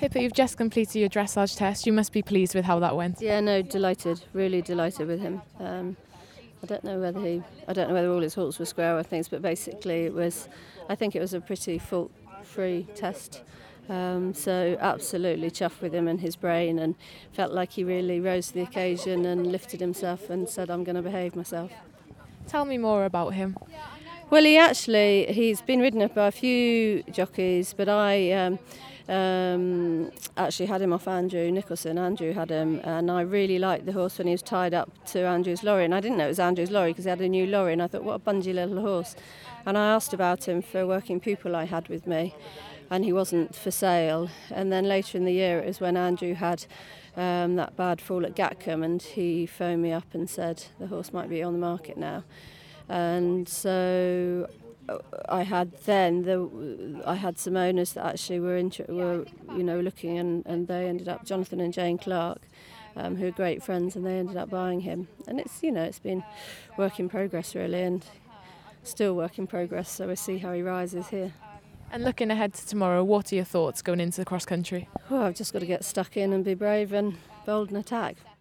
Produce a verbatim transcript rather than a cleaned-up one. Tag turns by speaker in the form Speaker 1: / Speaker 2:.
Speaker 1: Pippa, you've just completed your dressage test. You must be pleased with how that went.
Speaker 2: Yeah, no, delighted, really delighted with him. Um, I don't know whether he, I don't know whether all his halts were square or things, but basically it was, I think it was a pretty fault-free test. Um, so absolutely chuffed with him and his brain, and felt like he really rose to the occasion and lifted himself and said, I'm going to behave myself.
Speaker 1: Tell me more about him.
Speaker 2: Well, he actually, he's been ridden by a few jockeys, but I um, um, actually had him off Andrew Nicholson. Andrew had him, and I really liked the horse when he was tied up to Andrew's lorry. And I didn't know it was Andrew's lorry because he had a new lorry, and I thought, what a bungee little horse. And I asked about him for a working pupil I had with me, and he wasn't for sale. And then later in the year, it was when Andrew had um, that bad fall at Gatcombe, and he phoned me up and said the horse might be on the market now. And so I had then the I had some owners that actually were inter- were you know looking, and, and they ended up, Jonathan and Jane Clark, um, who are great friends, and they ended up buying him. And it's you know it's been work in progress really, and still work in progress. So we'll see how he rises here.
Speaker 1: And looking ahead to tomorrow, what are your thoughts going into the cross country?
Speaker 2: Well, I've just got to get stuck in and be brave and bold and attack.